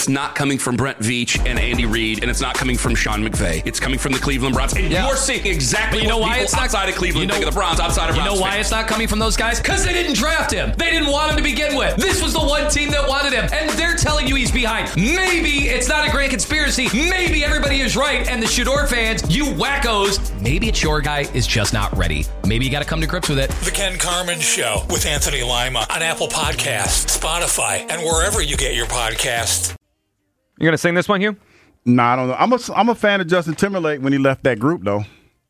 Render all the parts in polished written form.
it's not coming from Brent Veach and Andy Reid, and it's not coming from Sean McVay. It's coming from the Cleveland Browns. And you're seeing exactly what people outside of Cleveland think of the Browns, outside of Browns. You know why it's not coming from those guys? Because they didn't draft him. They didn't want him to begin with. This was the one team that wanted him, and they're telling you he's behind. Maybe it's not a grand conspiracy. Maybe everybody is right, and the Shador fans, you wackos, maybe it's your guy is just not ready. Maybe you got to come to grips with it. The Ken Carman Show with Anthony Lima on Apple Podcasts, Spotify, and wherever you get your podcasts. You gonna sing this one, Hugh? No, I don't know. I'm a fan of Justin Timberlake when he left that group, though.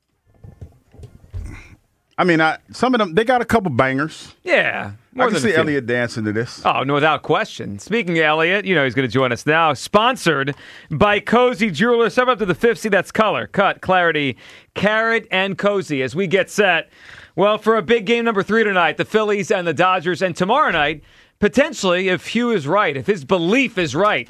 I mean, some of them, they got a couple bangers. Yeah. I can see Elliot dancing to this. Oh, no, without question. Speaking of Elliot, you know he's going to join us now. Sponsored by Cozy Jewelers. Step up to the 50. That's color, cut, clarity, carrot, and cozy as we get set. Well, for a big game number 3 tonight, the Phillies and the Dodgers. And tomorrow night, potentially, if Hugh is right, if his belief is right,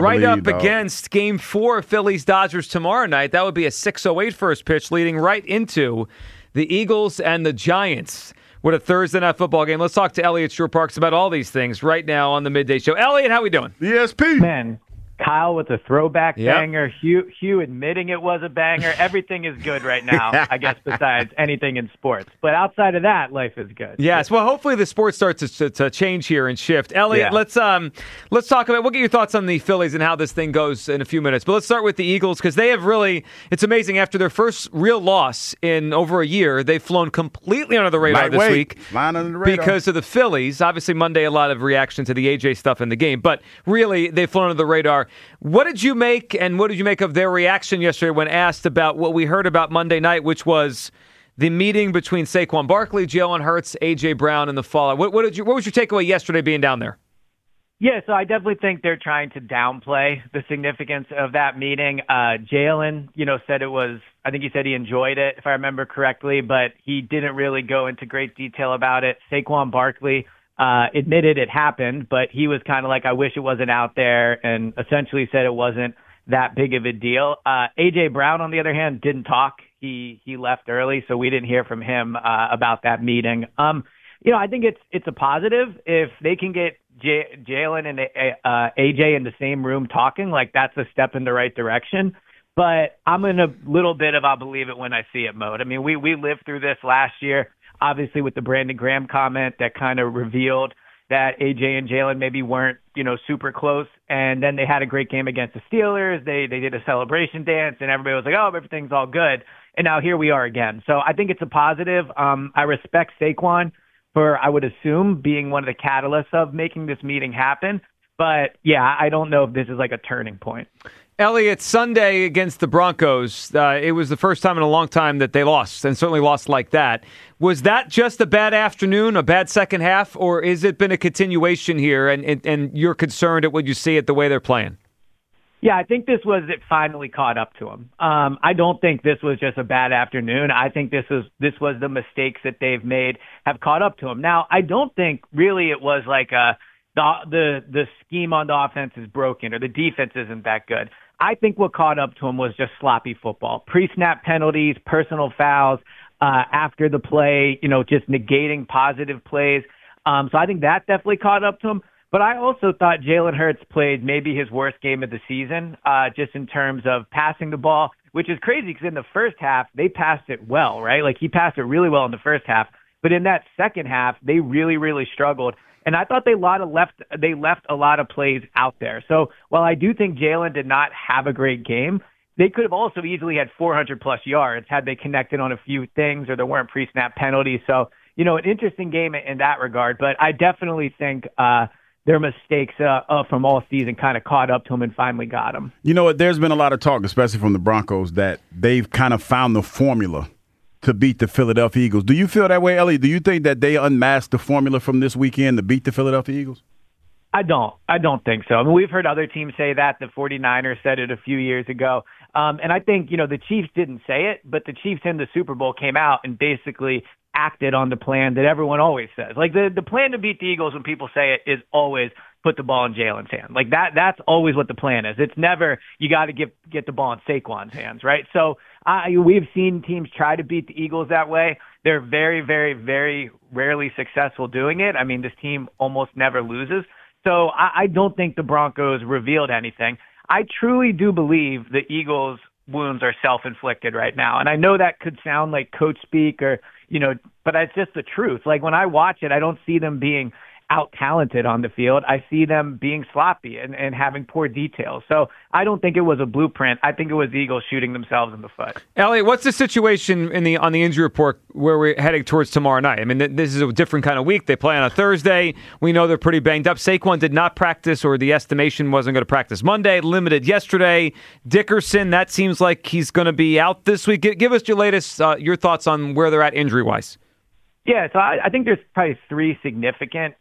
against Game 4 of Phillies-Dodgers tomorrow night, that would be a 6:08 first pitch leading right into the Eagles and the Giants. What a Thursday night football game. Let's talk to Elliot Shore-Parks about all these things right now on the Midday Show. Elliot, how we doing? ESP. Man, Kyle with a throwback banger. Hugh admitting it was a banger. Everything is good right now, I guess, besides anything in sports. But outside of that, life is good. Yes. Well, hopefully the sport starts to change here and shift. Elliot, let's talk about. We'll get your thoughts on the Phillies and how this thing goes in a few minutes. But let's start with the Eagles because they have really. It's amazing. After their first real loss in over a year, they've flown completely under the radar this week. Flying under the radar because of the Phillies. Obviously, Monday a lot of reaction to the AJ stuff in the game, but really they've flown under the radar. What did you make, and what did you make of their reaction yesterday when asked about what we heard about Monday night, which was the meeting between Saquon Barkley, Jalen Hurts, A.J. Brown, and the fallout? What was your takeaway yesterday being down there? Yeah, so I definitely think they're trying to downplay the significance of that meeting. Jalen, said it was, I think he said he enjoyed it, if I remember correctly, but he didn't really go into great detail about it. Saquon Barkley admitted it happened, but he was kind of like, I wish it wasn't out there, and essentially said it wasn't that big of a deal. A.J. Brown, on the other hand, didn't talk. He left early, so we didn't hear from him about that meeting. I think it's a positive if they can get Jalen and AJ in the same room talking. Like, that's a step in the right direction. But I'm in a little bit of I'll believe it when I see it mode. I mean, we lived through this last year, obviously with the Brandon Graham comment that kind of revealed that AJ and Jalen maybe weren't, super close. And then they had a great game against the Steelers. They did a celebration dance, and everybody was like, oh, everything's all good. And now here we are again. So I think it's a positive. I respect Saquon for, I would assume, being one of the catalysts of making this meeting happen. But, yeah, I don't know if this is like a turning point. Elliot, Sunday against the Broncos, it was the first time in a long time that they lost, and certainly lost like that. Was that just a bad afternoon, a bad second half, or has it been a continuation here, and you're concerned at what you see at the way they're playing? Yeah, I think it finally caught up to them. I don't think this was just a bad afternoon. I think this was the mistakes that they've made have caught up to them. Now, I don't think really it was like the scheme on the offense is broken or the defense isn't that good. I think what caught up to him was just sloppy football. Pre-snap penalties, personal fouls, after the play, just negating positive plays. So I think that definitely caught up to him. But I also thought Jalen Hurts played maybe his worst game of the season, just in terms of passing the ball, which is crazy because in the first half, they passed it well, right? Like, he passed it really well in the first half. But in that second half, they really, really struggled. And I thought they left a lot of plays out there. So while I do think Jalen did not have a great game, they could have also easily had 400-plus yards had they connected on a few things or there weren't pre-snap penalties. So, an interesting game in that regard. But I definitely think their mistakes from all season kind of caught up to them and finally got them. You know what? There's been a lot of talk, especially from the Broncos, that they've kind of found the formula to beat the Philadelphia Eagles. Do you feel that way, Ellie? Do you think that they unmasked the formula from this weekend to beat the Philadelphia Eagles? I don't think so. I mean, we've heard other teams say that. The 49ers said it a few years ago. And I think, the Chiefs didn't say it, but the Chiefs in the Super Bowl came out and basically acted on the plan that everyone always says. Like, the plan to beat the Eagles, when people say it, is always put the ball in Jalen's hand. Like, that's always what the plan is. It's never you got to get the ball in Saquon's hands, right? So we've seen teams try to beat the Eagles that way. They're very, very, very rarely successful doing it. I mean, this team almost never loses. So I don't think the Broncos revealed anything. I truly do believe the Eagles' wounds are self-inflicted right now. And I know that could sound like coach speak or, but it's just the truth. Like when I watch it, I don't see them being out-talented on the field. I see them being sloppy and having poor details. So I don't think it was a blueprint. I think it was the Eagles shooting themselves in the foot. Elliot, what's the situation on the injury report where we're heading towards tomorrow night? I mean, this is a different kind of week. They play on a Thursday. We know they're pretty banged up. Saquon did not practice, or the estimation wasn't going to practice Monday, limited yesterday. Dickerson, that seems like he's going to be out this week. Give us your latest, your thoughts on where they're at injury-wise. Yeah, so I think there's probably three significant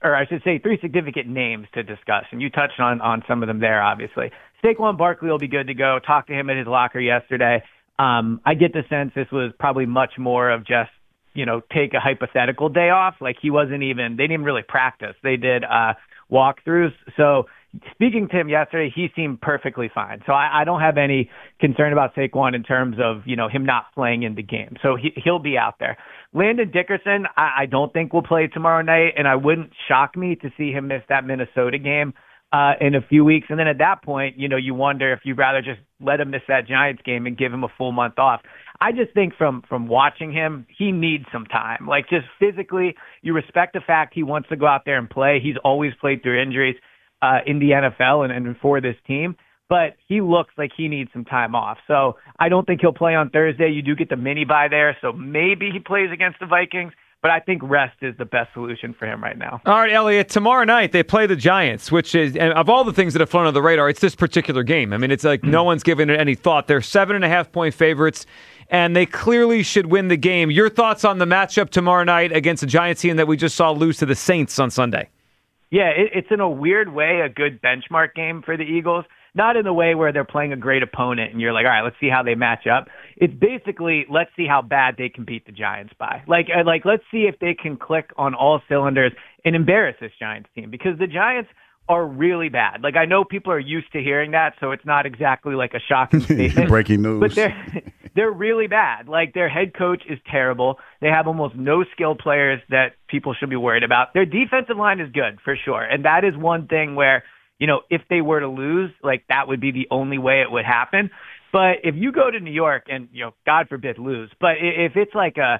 names to discuss, and you touched on some of them there, obviously. Saquon Barkley will be good to go. Talked to him at his locker yesterday. I get the sense this was probably much more of just, take a hypothetical day off. Like they didn't even really practice. They did walkthroughs. So speaking to him yesterday, he seemed perfectly fine. So I don't have any concern about Saquon in terms of, him not playing in the game. So he'll be out there. Landon Dickerson, I don't think will play tomorrow night, and I wouldn't shock me to see him miss that Minnesota game in a few weeks. And then at that point, you wonder if you'd rather just let him miss that Giants game and give him a full month off. I just think from watching him, he needs some time. Like just physically, you respect the fact he wants to go out there and play. He's always played through injuries in the NFL and for this team. But he looks like he needs some time off. So I don't think he'll play on Thursday. You do get the mini bye there, so maybe he plays against the Vikings. But I think rest is the best solution for him right now. All right, Elliot, tomorrow night they play the Giants, which is, and of all the things that have flown on the radar, it's this particular game. I mean, it's like no one's given it any thought. They're 7.5-point favorites, and they clearly should win the game. Your thoughts on the matchup tomorrow night against the Giants team that we just saw lose to the Saints on Sunday? Yeah, it's in a weird way a good benchmark game for the Eagles. Not in the way where they're playing a great opponent and you're like, all right, let's see how they match up. It's basically, let's see how bad they can beat the Giants by. Like let's see if they can click on all cylinders and embarrass this Giants team, because the Giants are really bad. Like I know people are used to hearing that, so it's not exactly like a shocking statement. Breaking news. But they're really bad. Like their head coach is terrible. They have almost no skilled players that people should be worried about. Their defensive line is good for sure. And that is one thing where, if they were to lose, like that would be the only way it would happen. But if you go to New York and, God forbid lose, but if it's like a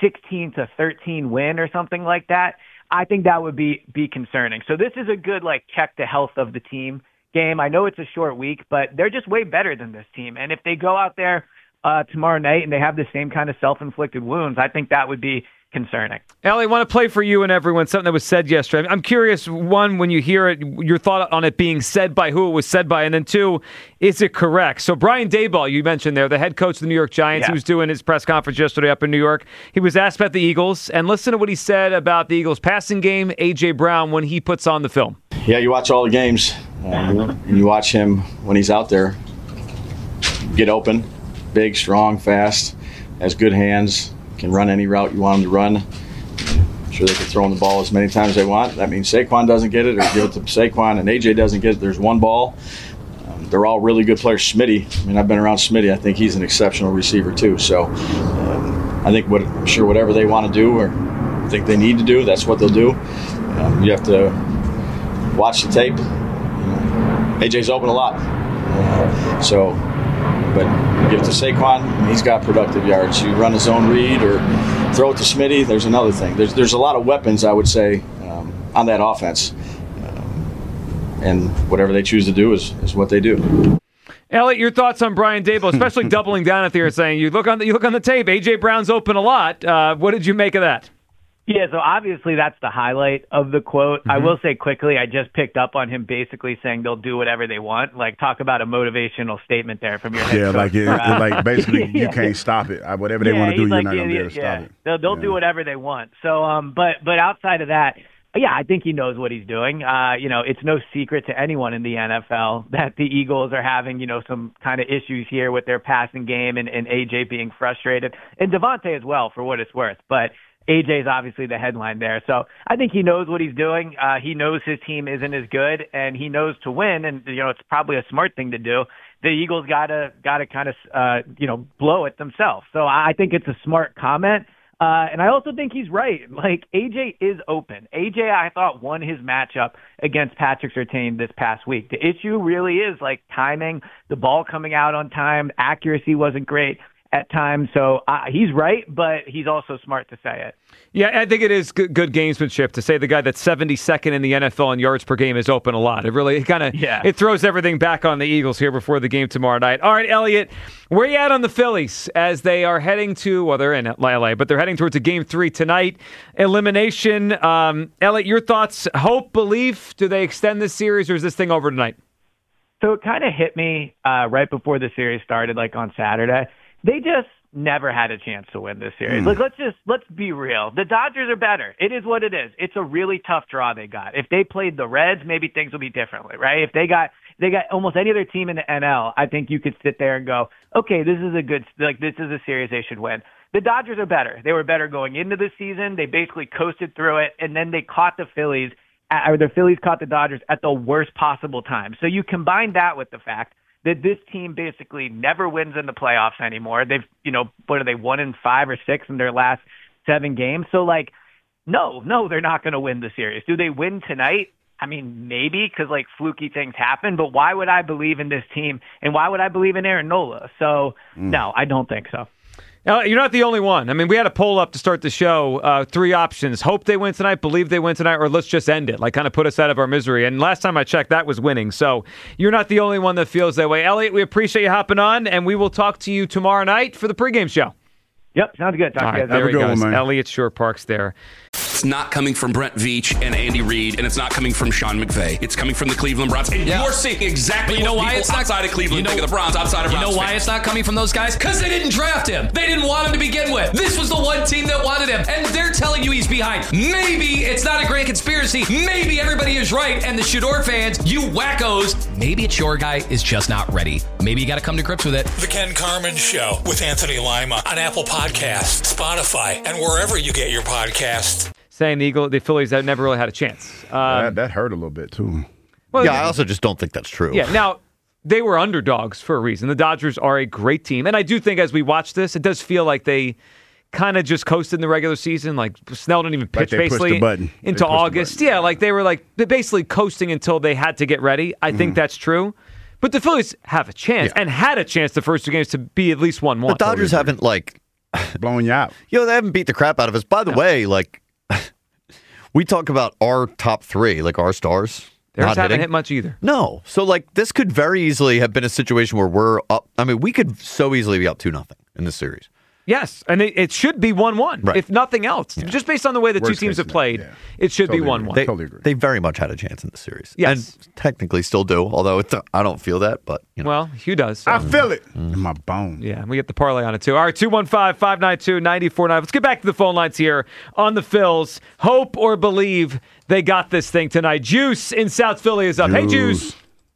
16-13 win or something like that, I think that would be concerning. So this is a good, check the health of the team game. I know it's a short week, but they're just way better than this team. And if they go out there tomorrow night and they have the same kind of self-inflicted wounds, I think that would be concerning. Ellie, I want to play for you and everyone something that was said yesterday. I'm curious, one, when you hear it, your thought on it being said by who it was said by, and then two, is it correct? So Brian Daboll, you mentioned there, the head coach of the New York Giants, He was doing his press conference yesterday up in New York. He was asked about the Eagles, and listen to what he said about the Eagles passing game, A.J. Brown, when he puts on the film. Yeah, you watch all the games, and you watch him when he's out there get open, big, strong, fast, has good hands, can run any route you want him to run. I'm sure they can throw him the ball as many times as they want. That means Saquon doesn't get it, or give it to Saquon, and AJ doesn't get it. There's one ball. They're all really good players. Smitty, I've been around Smitty. I think he's an exceptional receiver too. So I think whatever they want to do or think they need to do, that's what they'll do. You have to watch the tape. AJ's open a lot. But give it to Saquon, he's got productive yards. You run his own read or throw it to Smitty, there's another thing. There's a lot of weapons, I would say, on that offense. And whatever they choose to do is what they do. Elliot, your thoughts on Brian Daboll, especially doubling down at there and saying, you look on the tape, A.J. Brown's open a lot. What did you make of that? Yeah, so obviously that's the highlight of the quote. I will say quickly, I just picked up on him basically saying they'll do whatever they want. Like, talk about a motivational statement there from your head coach. Like basically you can't stop it. Whatever they want to do, you're not going to be able to stop it. They'll do whatever they want. So, but outside of that, yeah, I think he knows what he's doing. It's no secret to anyone in the NFL that the Eagles are having, some kind of issues here with their passing game and AJ being frustrated, and Devontae as well, for what it's worth. But AJ is obviously the headline there. So I think he knows what he's doing. He knows his team isn't as good, and he knows to win. And, it's probably a smart thing to do. The Eagles gotta kind of, blow it themselves. So I think it's a smart comment. And I also think he's right. Like, AJ is open. AJ, I thought, won his matchup against Patrick Surtain this past week. The issue really is, like, timing, the ball coming out on time, accuracy wasn't great at times. So he's right, but he's also smart to say it. Yeah, I think it is good gamesmanship to say the guy that's 72nd in the NFL in yards per game is open a lot. It really it throws everything back on the Eagles here before the game tomorrow night. All right, Elliot, where you at on the Phillies as they are heading to, well, they're in LA, but they're heading towards a Game 3 tonight. Elimination. Elliot, your thoughts, hope, belief, do they extend this series or is this thing over tonight? So it kind of hit me right before the series started, like on Saturday. They just never had a chance to win this series. Like, let's be real. The Dodgers are better. It is what it is. It's a really tough draw they got. If they played the Reds, maybe things would be differently, right? If they got almost any other team in the NL, I think you could sit there and go, okay, this is a series they should win. The Dodgers are better. They were better going into the season. They basically coasted through it, and then they caught the Phillies, or the Phillies caught the Dodgers at the worst possible time. So you combine that with the fact that this team basically never wins in the playoffs anymore. They've, what are they, 1-5 or 6 in their last 7 games? So, like, no, they're not going to win the series. Do they win tonight? I mean, maybe, because, like, fluky things happen, but why would I believe in this team, and why would I believe in Aaron Nola? So, no, I don't think so. You're not the only one. I mean, we had a poll up to start the show. 3 options. Hope they win tonight, believe they win tonight, or let's just end it. Like, kind of put us out of our misery. And last time I checked, that was winning. So you're not the only one that feels that way. Elliot, we appreciate you hopping on, and we will talk to you tomorrow night for the pregame show. Yep, sounds good. Talk to you guys. There he goes. Elliot Shore-Parks there. It's not coming from Brent Veach and Andy Reid, and it's not coming from Sean McVay. It's coming from the Cleveland Browns. And you're seeing exactly what people outside of Cleveland think of the Browns, outside of Browns. You know why it's not coming from those guys? Because they didn't draft him. They didn't want him to begin with. This was the one team that wanted him, and they're telling you he's behind. Maybe it's not a grand conspiracy. Maybe everybody is right, and the Shador fans, you wackos, maybe it's your guy is just not ready. Maybe you got to come to grips with it. The Ken Carman Show with Anthony Lima on Apple Podcasts, Spotify, and wherever you get your podcasts. Saying the Phillies have never really had a chance. That hurt a little bit, too. Well, I also just don't think that's true. Yeah, now, they were underdogs for a reason. The Dodgers are a great team. And I do think as we watch this, it does feel like they kind of just coasted in the regular season. Like, Snell didn't even pitch, basically, into August. Yeah, like they were basically coasting until they had to get ready. I think that's true. But the Phillies have a chance and had a chance the first 2 games to be at least 1-1. The Dodgers haven't, blown you out. They haven't beat the crap out of us. By the way, we talk about our top 3, like our stars. Theirs haven't hit much either. No. So, this could very easily have been a situation where we're up. I mean, we could so easily be up 2-0 in this series. Yes, and it should be 1-1, right, if nothing else. Yeah. Just based on the way the two teams have played, it should be 1-1. Totally agree. They very much had a chance in the series. Yes. And technically still do, although I don't feel that. But Well, Hugh does. So. I feel it in my bone. Yeah, we get the parlay on it, too. All right, 215-592-94.9. Let's get back to the phone lines here on the Phils. Hope or believe they got this thing tonight. Juice in South Philly is up. Hey, Juice.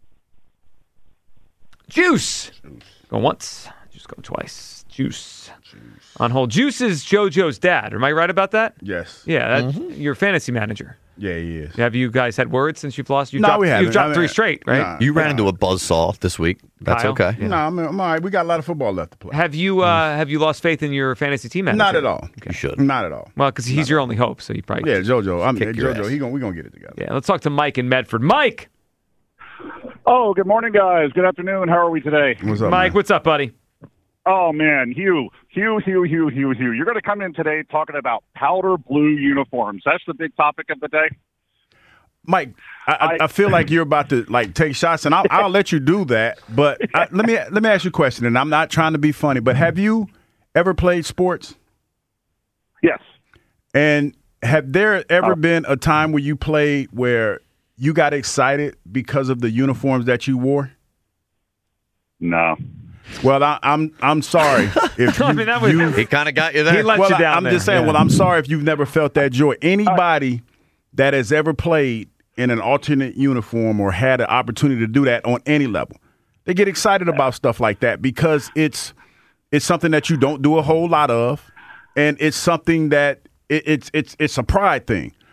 Juice. Go once. Just go twice. Juice. On hold. Juice is JoJo's dad. Am I right about that? Yes. Yeah, that's your fantasy manager. Yeah, he is. Have you guys had words since you've lost? We haven't. You've dropped 3 straight, right? Nah, you ran into a buzzsaw this week. That's Kyle? okay. Yeah. No, I'm all right. We got a lot of football left to play. Have you lost faith in your fantasy team manager? Not at all. Okay. You should. Not at all. Well, because he's your only hope, so you probably JoJo. JoJo. We're going to get it together. Yeah, let's talk to Mike in Medford. Mike! Oh, good morning, guys. Good afternoon. How are we today? What's up, Mike, man? what's up, buddy? Oh, man, Hugh. You're going to come in today talking about powder blue uniforms. That's the big topic of the day. Mike, I feel like you're about to take shots, and I'll let you do that. But let me ask you a question, and I'm not trying to be funny, but have you ever played sports? Yes. And have there ever been a time where you played where you got excited because of the uniforms that you wore? No. Well, I'm sorry. If he kind of got you there. He let you down. I'm just saying. Yeah. Well, I'm sorry if you've never felt that joy. Anybody that has ever played in an alternate uniform or had an opportunity to do that on any level, they get excited about stuff like that because it's something that you don't do a whole lot of, and it's something that it's a pride thing.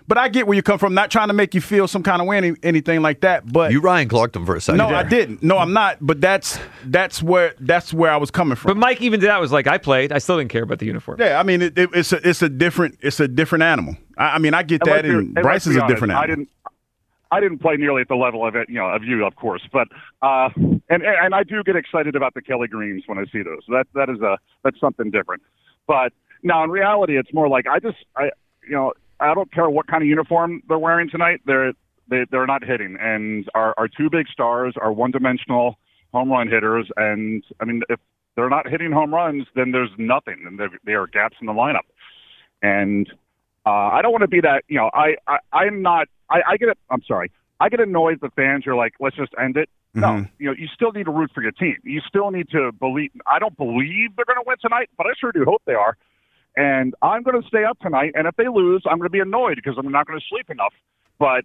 But I get where you come from. Not trying to make you feel some kind of way, anything like that. But you Ryan Clarked them for a second. No, I didn't. No, I'm not. But that's where I was coming from. But Mike even did that. Was like, I played. I still didn't care about the uniform. Yeah, I mean, it's a different animal. I mean, I get that. And Bryce is a different animal. I didn't play nearly at the level of it, of you, of course, but and I do get excited about the Kelly Greens when I see those. That's something different. But now in reality, it's more like I don't care what kind of uniform they're wearing tonight. They're not hitting, and our two big stars are one-dimensional home run hitters. And I mean, if they're not hitting home runs, then there's nothing, and there are gaps in the lineup. And I don't want to be that. I'm not. I get it. I'm sorry. I get annoyed that fans are like, let's just end it. No, you still need to root for your team. You still need to believe. I don't believe they're going to win tonight, but I sure do hope they are. And I'm going to stay up tonight. And if they lose, I'm going to be annoyed because I'm not going to sleep enough. But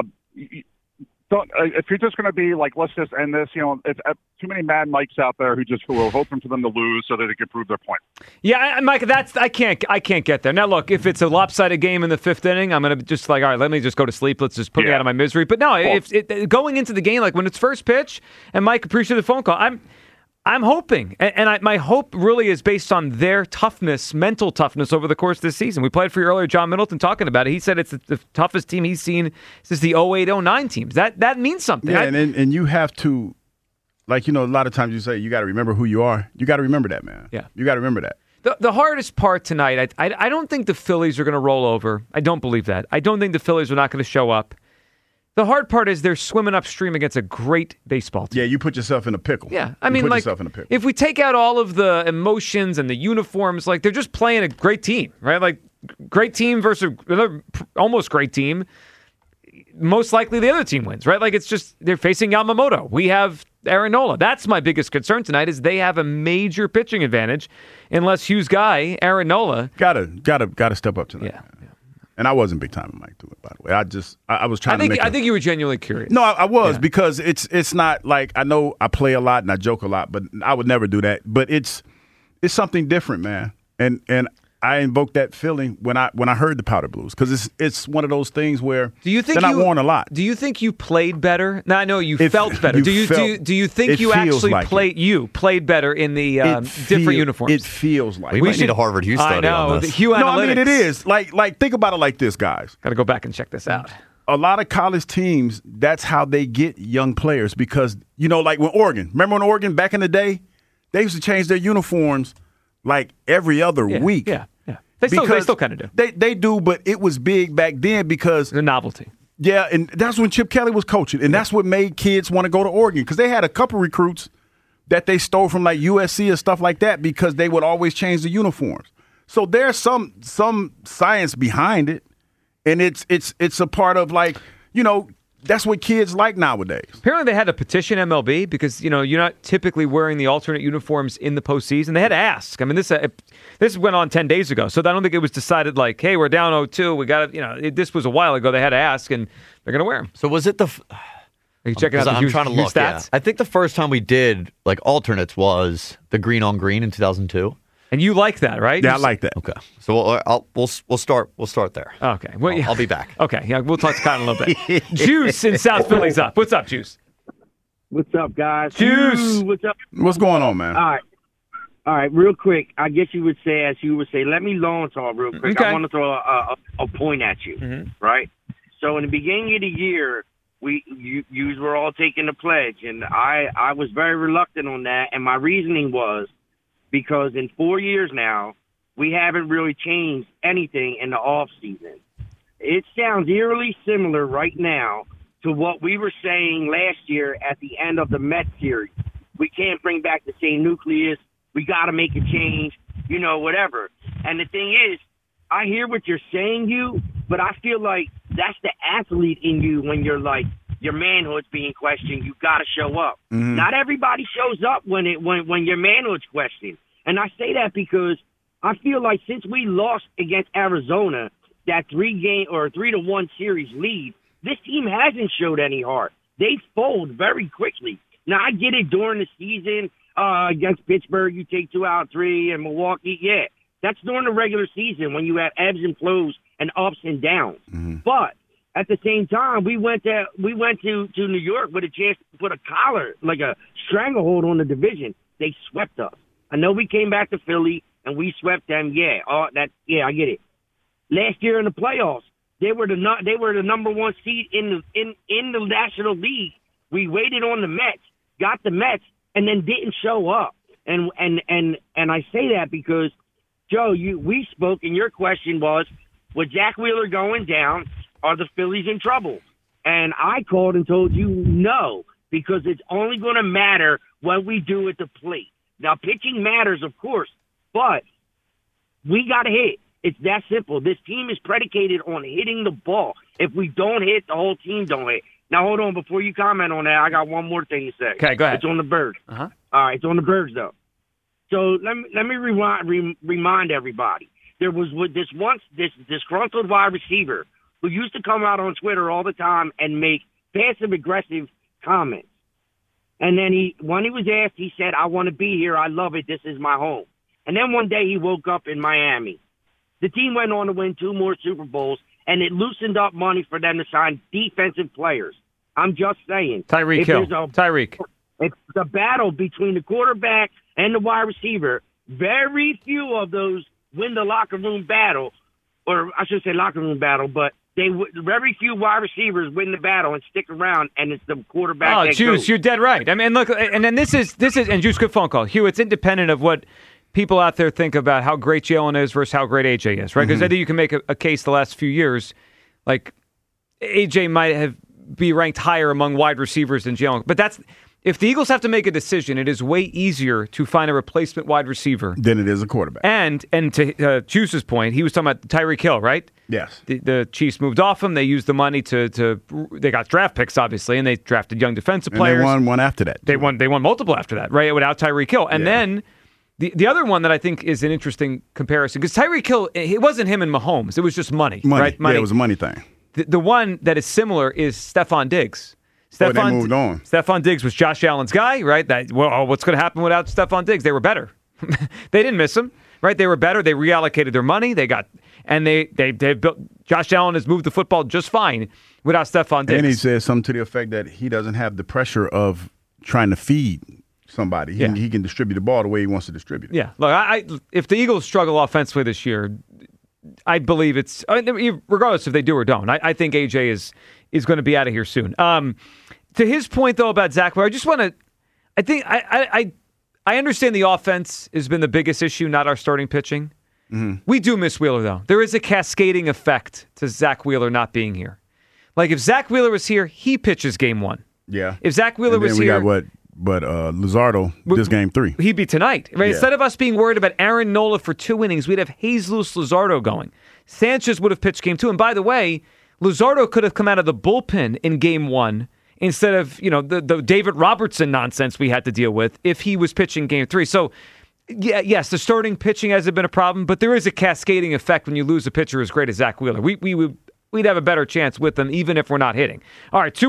if you're just going to be like, let's just end this, it's too many Mad Mikes out there who are hoping for them to lose so that they can prove their point. Yeah, Mike, I can't get there. Now, look, if it's a lopsided game in the fifth inning, I'm going to just like, all right, let me just go to sleep. Let's just put me out of my misery. But no, going into the game, like when it's first pitch, and Mike, appreciate the phone call. I'm hoping, and my hope really is based on their toughness, mental toughness over the course of this season. We played for you earlier, John Middleton, talking about it. He said it's the toughest team he's seen since the 08-09 teams. That means something. Yeah, and you have to, like, a lot of times you say you got to remember who you are. You got to remember that, man. Yeah. You got to remember that. The hardest part tonight, I don't think the Phillies are going to roll over. I don't believe that. I don't think the Phillies are not going to show up. The hard part is they're swimming upstream against a great baseball team. Yeah, you put yourself in a pickle. Yeah, I mean, like, if we take out all of the emotions and the uniforms, like, they're just playing a great team, right? Like, great team versus another almost great team. Most likely the other team wins, right? Like, it's just they're facing Yamamoto. We have Aaron Nola. That's my biggest concern tonight is they have a major pitching advantage unless Hughes' guy, Aaron Nola. Gotta step up tonight. Yeah. And I wasn't big time with Mike to it, by the way. I was trying to make I think you were genuinely curious. No, I was because it's not like I know I play a lot and I joke a lot, but I would never do that. But it's something different, man. And I invoked that feeling when I heard the Powder Blues because it's one of those things where they're not worn a lot. Do you think you played better? Now I know you felt better. Do you think you actually played better in the different uniforms? It feels like we might need a Harvard Hugh study. I know on this. the Hugh Analytics. No, I mean it is like think about it like this, guys. Got to go back and check this out. A lot of college teams, that's how they get young players because like when Oregon. Remember when Oregon back in the day, they used to change their uniforms like every other week. Yeah. They still kind of do. They do, but it was big back then because the novelty. Yeah, and that's when Chip Kelly was coaching, and that's what made kids want to go to Oregon because they had a couple recruits that they stole from like USC and stuff like that because they would always change the uniforms. So there's some science behind it, and it's a part of like that's what kids like nowadays. Apparently, they had to petition MLB because you're not typically wearing the alternate uniforms in the postseason. They had to ask. I mean, this went on 10 days ago, so I don't think it was decided like, hey, we're down 0-2. We got to. This was a while ago. They had to ask, and they're going to wear them. So was it the? Are you checking out the I'm trying to look. Stats? Yeah. I think the first time we did like alternates was the green on green in 2002. And you like that, right? Yeah, I like that. Okay, so we'll start there. Okay, well, I'll be back. Okay, yeah, we'll talk to Cotton a little bit. Juice in South Philly's up. What's up, Juice? What's up, guys? Juice, what's up? What's going on, man? All right, real quick. I guess you would say, let me long talk real quick. Okay. I want to throw a point at you, right? So in the beginning of the year, you were all taking the pledge, and I was very reluctant on that, and my reasoning was because in 4 years now, we haven't really changed anything in the off season. It sounds eerily similar right now to what we were saying last year at the end of the Mets series. We can't bring back the same nucleus. We got to make a change, whatever. And the thing is, I hear what you're saying, but I feel like that's the athlete in you when you're like, your manhood's being questioned. You got to show up. Mm-hmm. Not everybody shows up when your manhood's questioned. And I say that because I feel like since we lost against Arizona, that 3-1 series lead, this team hasn't showed any heart. They fold very quickly. Now, I get it during the season against Pittsburgh, you take 2 out of 3, and Milwaukee, yeah. That's during the regular season when you have ebbs and flows and ups and downs. But at the same time, we went to New York with a chance to put a collar, like a stranglehold on the division. They swept us. I know we came back to Philly and we swept them. I get it. Last year in the playoffs, they were the number one seed in the National League. We waited on the Mets, got the Mets, and then didn't show up. And I say that because, Joe, we spoke, and your question was, with Zach Wheeler going down, are the Phillies in trouble? And I called and told you no, because it's only going to matter what we do at the plate. Now, pitching matters, of course, but we got to hit. It's that simple. This team is predicated on hitting the ball. If we don't hit, the whole team don't hit. Now, hold on. Before you comment on that, I got one more thing to say. Okay, go ahead. It's on the Birds. Uh-huh. All right, it's on the Birds, though. So let me remind everybody. There was this disgruntled wide receiver who used to come out on Twitter all the time and make passive-aggressive comments. And then when he was asked, he said, I want to be here. I love it. This is my home. And then one day he woke up in Miami. The team went on to win 2 more Super Bowls, and it loosened up money for them to sign defensive players. I'm just saying. Tyreek Hill. It's the battle between the quarterback and the wide receiver. Very few of those win the locker room battle, or I should say locker room battle, but very few wide receivers win the battle and stick around, and it's the quarterback. Oh, Juice, you're dead right. I mean, look, and then this is, and Juice, good phone call. Hugh, it's independent of what people out there think about how great Jalen is versus how great AJ is, right? Because I think you can make a case the last few years, like AJ might be ranked higher among wide receivers than Jalen. But if the Eagles have to make a decision, it is way easier to find a replacement wide receiver than it is a quarterback. And to Juice's point, he was talking about Tyreek Hill, right? Yes. The Chiefs moved off him. They used the money they got draft picks, obviously, and they drafted young defensive players. And they won one after that. They won multiple after that, right? Without Tyreek Hill. And then the other one that I think is an interesting comparison, because Tyreek Hill, it wasn't him and Mahomes. It was just money. Right? Money. Yeah, it was a money thing. The one that is similar is Stephon Diggs. They moved on. Stephon Diggs was Josh Allen's guy, right? What's going to happen without Stephon Diggs? They were better. They didn't miss him, right? They were better. They reallocated their money. They built. Josh Allen has moved the football just fine without Stephon Diggs. And he says something to the effect that he doesn't have the pressure of trying to feed somebody. He can distribute the ball the way he wants to distribute it. Yeah. Look, if the Eagles struggle offensively this year, I believe regardless if they do or don't, I think AJ is going to be out of here soon. To his point, though, about Zach Wheeler, I just want to – I understand the offense has been the biggest issue, not our starting pitching. Mm-hmm. We do miss Wheeler, though. There is a cascading effect to Zach Wheeler not being here. Like, if Zach Wheeler was here, he pitches game 1. Yeah. If Zach Wheeler was here – But Luzardo, this game 3. He'd be tonight. Right? Yeah. Instead of us being worried about Aaron Nola for 2 innings, we'd have Jesus Luzardo going. Sanchez would have pitched game 2. And by the way, Luzardo could have come out of the bullpen in game 1 instead of the David Robertson nonsense we had to deal with if he was pitching game 3. So, yes, the starting pitching hasn't been a problem, but there is a cascading effect when you lose a pitcher as great as Zach Wheeler. We'd have a better chance with them, even if we're not hitting. All right,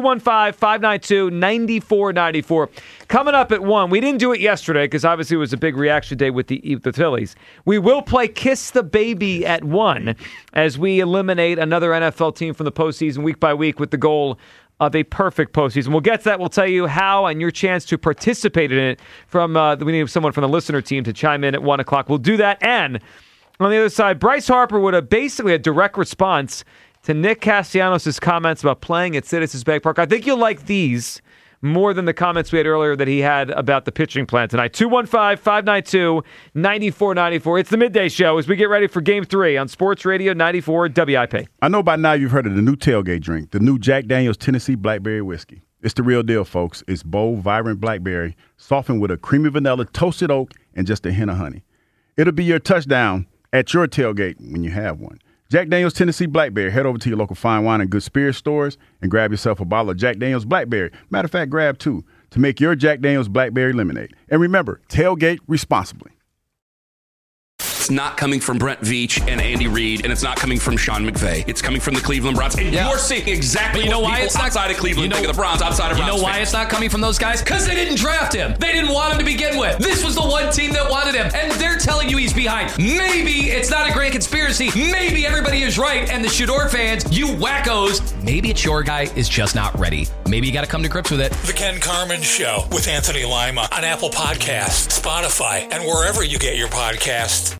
215-592-9494. Coming up at 1. We didn't do it yesterday because obviously it was a big reaction day with the Phillies. We will play Kiss the Baby at 1 as we eliminate another NFL team from the postseason week by week with the goal of a perfect postseason. We'll get to that. We'll tell you how and your chance to participate in it. We need someone from the listener team to chime in at 1 o'clock. We'll do that. And on the other side, Bryce Harper would have basically a direct response to Nick Castellanos' comments about playing at Citizens Bank Park. I think you'll like these more than the comments we had earlier that he had about the pitching plan tonight. 215-592-9494. It's the Midday Show as we get ready for Game 3 on Sports Radio 94 WIP. I know by now you've heard of the new tailgate drink, the new Jack Daniel's Tennessee Blackberry Whiskey. It's the real deal, folks. It's bold, vibrant blackberry, softened with a creamy vanilla, toasted oak, and just a hint of honey. It'll be your touchdown at your tailgate when you have one. Jack Daniel's Tennessee Blackberry. Head over to your local fine wine and good spirit stores and grab yourself a bottle of Jack Daniel's Blackberry. Matter of fact, grab 2 to make your Jack Daniel's Blackberry lemonade. And remember, tailgate responsibly. it's not coming from Brent Veach and Andy Reid, and it's not coming from Sean McVay. It's coming from the Cleveland Browns. And you're seeing exactly what people outside of Cleveland think of the Browns, outside of Browns. You know why it's not coming from those guys? Because they didn't draft him. They didn't want him to begin with. This was the one team that wanted him, and they're telling you he's behind. Maybe it's not a grand conspiracy. Maybe everybody is right, and the Shador fans, you wackos, maybe it's your guy is just not ready. Maybe you got to come to grips with it. The Ken Carman Show with Anthony Lima on Apple Podcasts, Spotify, and wherever you get your podcasts.